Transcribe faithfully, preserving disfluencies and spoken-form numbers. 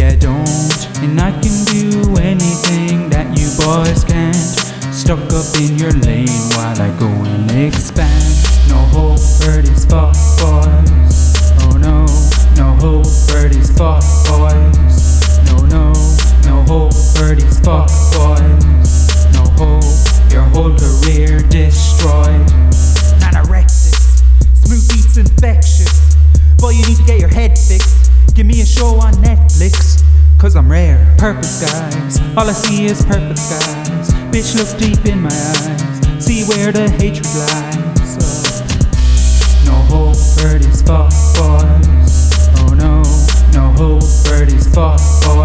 Yeah, don't, and I can do anything that you boys can't. Stuck up in your lane while I go and expand. No hope for these fuck boys. Oh no, no hope for these fuck boys. No, no, no hope for these fuck boys. No hope, your whole career destroyed. Anorexics, smooth beats infectious. Boy, you need to get your head fixed. Give me a show on Netflix, cause I'm rare. Purple skies, all I see is purple skies. Bitch, look deep in my eyes, see where the hatred lies. Oh. No hope for these fuck boys. Oh no, no hope for these fuck boys.